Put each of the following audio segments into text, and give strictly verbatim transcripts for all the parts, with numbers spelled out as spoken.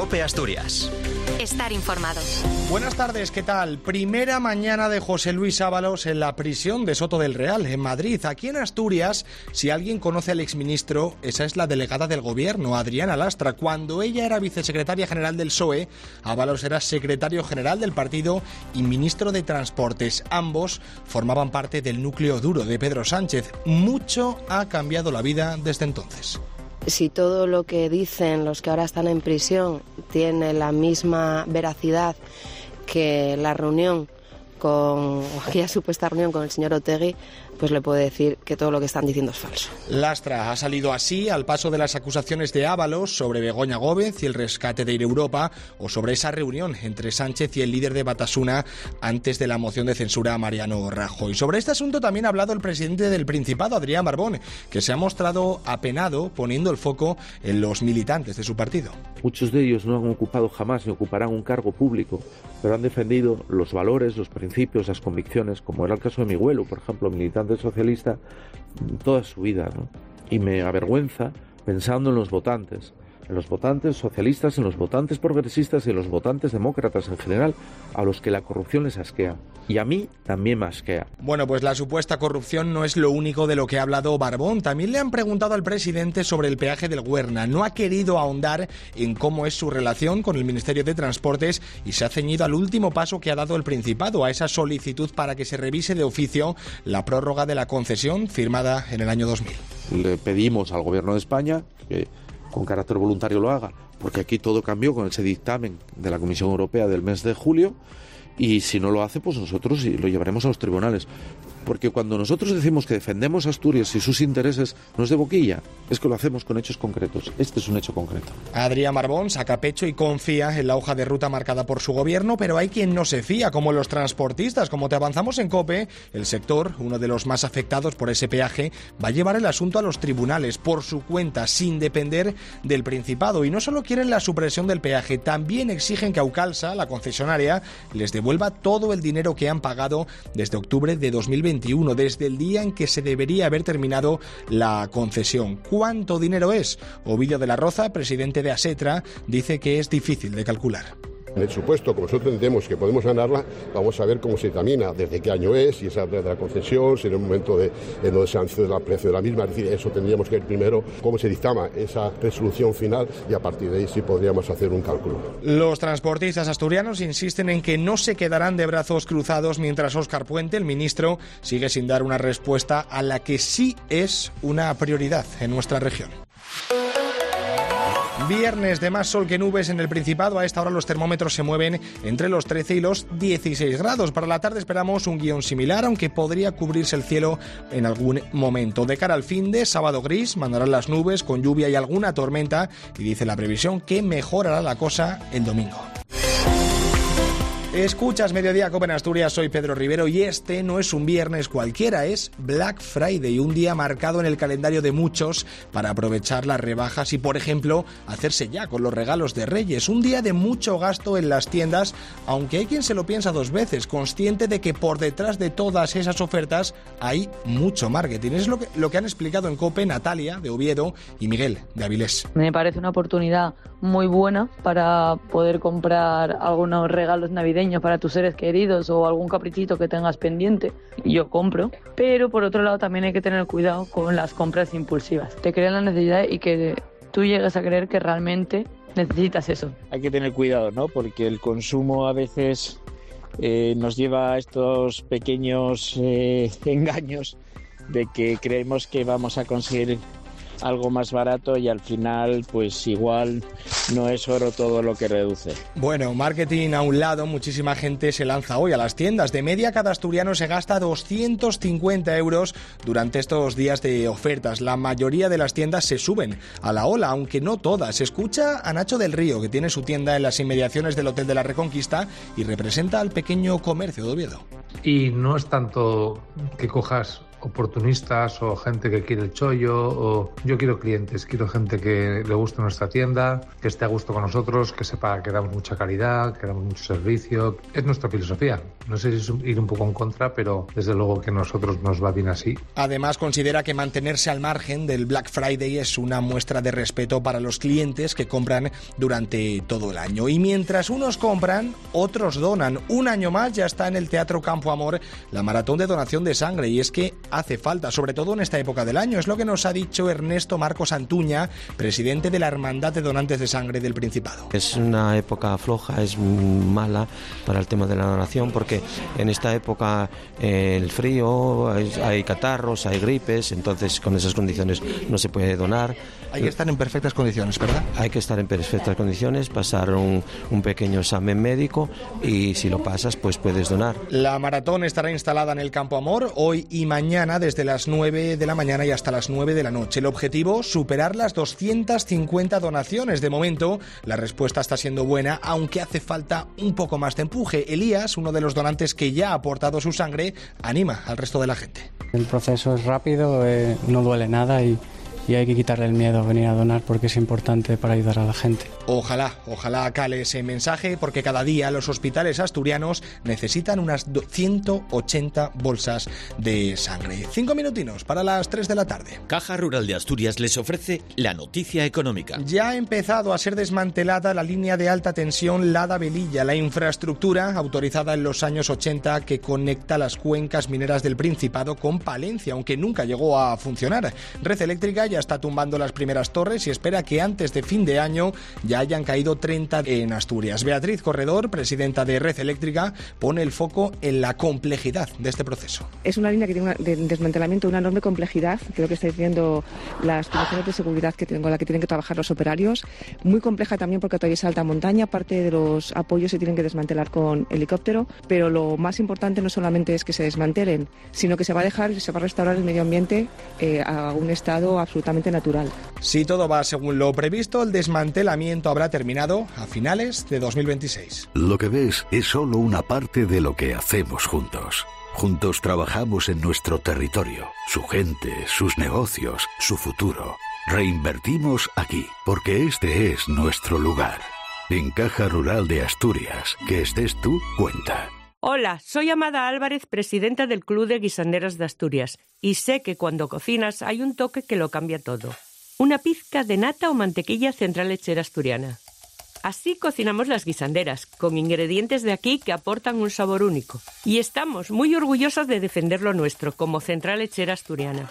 COPE Asturias. Estar informado. Buenas tardes, ¿qué tal? Primera mañana de José Luis Ábalos en la prisión de Soto del Real, en Madrid. Aquí en Asturias, si alguien conoce al exministro, esa es la delegada del gobierno, Adriana Lastra. Cuando ella era vicesecretaria general del P S O E, Ábalos era secretario general del partido y ministro de Transportes. Ambos formaban parte del núcleo duro de Pedro Sánchez. Mucho ha cambiado la vida desde entonces. Si todo lo que dicen los que ahora están en prisión tiene la misma veracidad que la reunión con aquella supuesta reunión con el señor Otegi, pues le puedo decir que todo lo que están diciendo es falso. Lastra ha salido así al paso de las acusaciones de Ábalos sobre Begoña Gómez y el rescate de Air Europa, o sobre esa reunión entre Sánchez y el líder de Batasuna antes de la moción de censura a Mariano Rajoy. Sobre este asunto también ha hablado el presidente del Principado, Adrián Barbón, que se ha mostrado apenado poniendo el foco en los militantes de su partido. Muchos de ellos no han ocupado jamás ni ocuparán un cargo público, pero han defendido los valores, los principios, las convicciones, como era el caso de mi abuelo, por ejemplo, militante socialista, toda su vida, ¿no? Y me avergüenza pensando en los votantes, en los votantes socialistas, en los votantes progresistas y en los votantes demócratas en general, a los que la corrupción les asquea. Y a mí también me asquea. Bueno, pues la supuesta corrupción no es lo único de lo que ha hablado Barbón. También le han preguntado al presidente sobre el peaje del Güerna. No ha querido ahondar en cómo es su relación con el Ministerio de Transportes y se ha ceñido al último paso que ha dado el Principado, a esa solicitud para que se revise de oficio la prórroga de la concesión firmada en el año dos mil. Le pedimos al Gobierno de España que con carácter voluntario lo haga, porque aquí todo cambió con ese dictamen de la Comisión Europea del mes de julio, y si no lo hace, pues nosotros lo llevaremos a los tribunales. Porque cuando nosotros decimos que defendemos a Asturias y sus intereses, no es de boquilla, es que lo hacemos con hechos concretos. Este es un hecho concreto. Adrián Barbón saca pecho y confía en la hoja de ruta marcada por su gobierno, pero hay quien no se fía, como los transportistas. Como te avanzamos en COPE, el sector, uno de los más afectados por ese peaje, va a llevar el asunto a los tribunales por su cuenta, sin depender del Principado. Y no solo quieren la supresión del peaje, también exigen que Aucalsa, la concesionaria, les devuelva todo el dinero que han pagado desde octubre de dos mil veintiuno, desde el día en que se debería haber terminado la concesión. ¿Cuánto dinero es? Ovidio de la Roza, presidente de ASETRA, dice que es difícil de calcular. En el supuesto, como nosotros entendemos que podemos ganarla, vamos a ver cómo se examina, desde qué año es, si es a través de la concesión, si en el momento de, en donde se anunció el precio de la misma. Es decir, eso tendríamos que ver primero cómo se dictama esa resolución final y a partir de ahí sí podríamos hacer un cálculo. Los transportistas asturianos insisten en que no se quedarán de brazos cruzados mientras Óscar Puente, el ministro, sigue sin dar una respuesta a la que sí es una prioridad en nuestra región. Viernes de más sol que nubes en el Principado. A esta hora los termómetros se mueven entre los trece y los dieciséis grados. Para la tarde esperamos un guión similar, aunque podría cubrirse el cielo en algún momento. De cara al fin de sábado gris, mandarán las nubes con lluvia y alguna tormenta, y dice la previsión que mejorará la cosa el domingo. Escuchas Mediodía Cope en Asturias, soy Pedro Rivero y este no es un viernes cualquiera, es Black Friday, un día marcado en el calendario de muchos para aprovechar las rebajas y, por ejemplo, hacerse ya con los regalos de Reyes. Un día de mucho gasto en las tiendas, aunque hay quien se lo piensa dos veces, consciente de que por detrás de todas esas ofertas hay mucho marketing. Es lo que, lo que han explicado en Cope Natalia, de Oviedo, y Miguel, de Avilés. Me parece una oportunidad muy buena para poder comprar algunos regalos navideños para tus seres queridos o algún caprichito que tengas pendiente. Yo compro, pero por otro lado también hay que tener cuidado con las compras impulsivas. Te crean la necesidad y que tú llegues a creer que realmente necesitas eso. Hay que tener cuidado, ¿no? Porque el consumo a veces eh, nos lleva a estos pequeños eh, engaños de que creemos que vamos a conseguir algo más barato y al final pues igual no es oro todo lo que reduce. Bueno, marketing a un lado, muchísima gente se lanza hoy a las tiendas. De media cada asturiano se gasta doscientos cincuenta euros durante estos días de ofertas. La mayoría de las tiendas se suben a la ola, aunque no todas. Escucha a Nacho del Río, que tiene su tienda en las inmediaciones del Hotel de la Reconquista y representa al pequeño comercio de Oviedo. Y no es tanto que cojas oportunistas o gente que quiere el chollo. O yo quiero clientes, quiero gente que le guste nuestra tienda, que esté a gusto con nosotros, que sepa que damos mucha calidad, que damos mucho servicio. Es nuestra filosofía. No sé si es ir un poco en contra, pero desde luego que a nosotros nos va bien así. Además, considera que mantenerse al margen del Black Friday es una muestra de respeto para los clientes que compran durante todo el año. Y mientras unos compran, otros donan. Un año más ya está en el Teatro Campo Amor la maratón de donación de sangre, y es que hace falta, sobre todo en esta época del año. Es lo que nos ha dicho Ernesto Marcos Antuña, presidente de la Hermandad de Donantes de Sangre del Principado. Es una época floja, es mala para el tema de la donación, porque en esta época eh, el frío, hay, hay catarros, hay gripes, entonces con esas condiciones no se puede donar. Hay que estar en perfectas condiciones, ¿verdad? Hay que estar en perfectas condiciones, pasar un, un pequeño examen médico y si lo pasas, pues puedes donar. La maratón estará instalada en el Campo Amor hoy y mañana desde las nueve de la mañana y hasta las nueve de la noche. El objetivo, superar las doscientas cincuenta donaciones. De momento, la respuesta está siendo buena, aunque hace falta un poco más de empuje. Elías, uno de los donantes que ya ha aportado su sangre, anima al resto de la gente. El proceso es rápido, eh, no duele nada y... y hay que quitarle el miedo a venir a donar porque es importante para ayudar a la gente. Ojalá, ojalá cale ese mensaje, porque cada día los hospitales asturianos necesitan unas ciento ochenta bolsas de sangre. Cinco minutinos para las tres de la tarde. Caja Rural de Asturias les ofrece la noticia económica. Ya ha empezado a ser desmantelada la línea de alta tensión Lada-Velilla, la infraestructura autorizada en los años ochenta que conecta las cuencas mineras del Principado con Palencia, aunque nunca llegó a funcionar. Red Eléctrica ya está tumbando las primeras torres y espera que antes de fin de año ya hayan caído treinta en Asturias. Beatriz Corredor, presidenta de Red Eléctrica, pone el foco en la complejidad de este proceso. Es una línea que tiene una, de desmantelamiento, una enorme complejidad. Creo que estáis viendo las condiciones de seguridad que tienen, con las que tienen que trabajar los operarios. Muy compleja también porque todavía es alta montaña. Parte de los apoyos se tienen que desmantelar con helicóptero, pero lo más importante no solamente es que se desmantelen, sino que se va a dejar y se va a restaurar el medio ambiente eh, a un estado absolutamente natural. Si todo va según lo previsto, el desmantelamiento habrá terminado a finales de dos mil veintiséis. Lo que ves es solo una parte de lo que hacemos juntos. Juntos trabajamos en nuestro territorio, su gente, sus negocios, su futuro. Reinvertimos aquí, porque este es nuestro lugar. En Caja Rural de Asturias, que estés tú, cuenta. Hola, soy Amada Álvarez, presidenta del Club de Guisanderas de Asturias, y sé que cuando cocinas hay un toque que lo cambia todo. Una pizca de nata o mantequilla Central Lechera Asturiana. Así cocinamos las guisanderas, con ingredientes de aquí que aportan un sabor único. Y estamos muy orgullosas de defender lo nuestro, como Central Lechera Asturiana.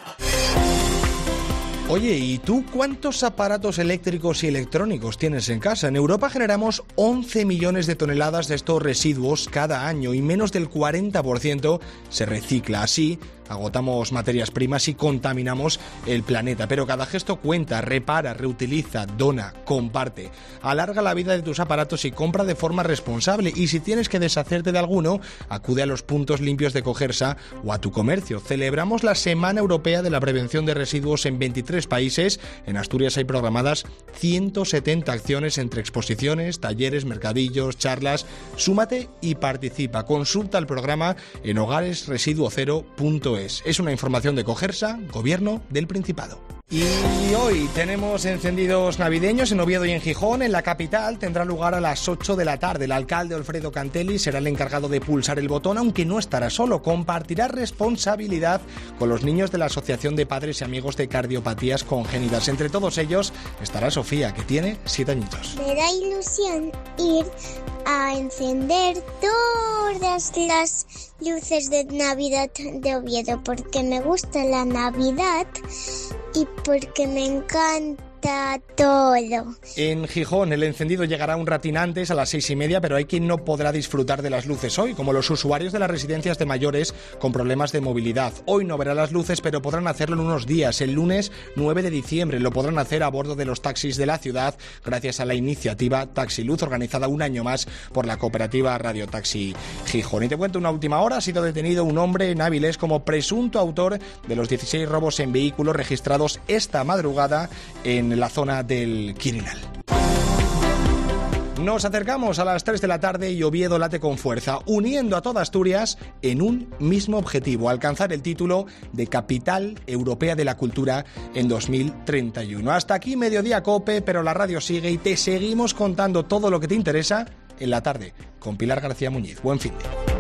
Oye, ¿y tú cuántos aparatos eléctricos y electrónicos tienes en casa? En Europa generamos once millones de toneladas de estos residuos cada año y menos del cuarenta por ciento se recicla. Así agotamos materias primas y contaminamos el planeta. Pero cada gesto cuenta, repara, reutiliza, dona, comparte. Alarga la vida de tus aparatos y compra de forma responsable. Y si tienes que deshacerte de alguno, acude a los puntos limpios de Cogersa o a tu comercio. Celebramos la Semana Europea de la Prevención de Residuos en veintitrés países. En Asturias hay programadas ciento setenta acciones entre exposiciones, talleres, mercadillos, charlas. Súmate y participa. Consulta el programa en hogares residuo cero punto es. Es una información de Cogersa, Gobierno del Principado. Y hoy tenemos encendidos navideños en Oviedo y en Gijón. En la capital tendrá lugar a las ocho de la tarde. El alcalde Alfredo Cantelli será el encargado de pulsar el botón, aunque no estará solo. Compartirá responsabilidad con los niños de la Asociación de Padres y Amigos de Cardiopatías Congénitas. Entre todos ellos estará Sofía, que tiene siete añitos. Me da ilusión ir a encender todas las luces de Navidad de Oviedo, porque me gusta la Navidad y porque me encanta todo. En Gijón el encendido llegará un ratín antes, a las seis y media, pero hay quien no podrá disfrutar de las luces hoy, como los usuarios de las residencias de mayores con problemas de movilidad. Hoy no verá las luces, pero podrán hacerlo en unos días. El lunes nueve de diciembre lo podrán hacer a bordo de los taxis de la ciudad, gracias a la iniciativa Taxi Luz, organizada un año más por la cooperativa Radio Taxi Gijón. Y te cuento una última hora: ha sido detenido un hombre en Avilés como presunto autor de los dieciséis robos en vehículos registrados esta madrugada en la zona del Quirinal. Nos acercamos a las tres de la tarde y Oviedo late con fuerza, uniendo a toda Asturias en un mismo objetivo: alcanzar el título de Capital Europea de la Cultura en dos mil treinta y uno. Hasta aquí Mediodía Cope, pero la radio sigue y te seguimos contando todo lo que te interesa en la tarde con Pilar García Muñiz. Buen fin de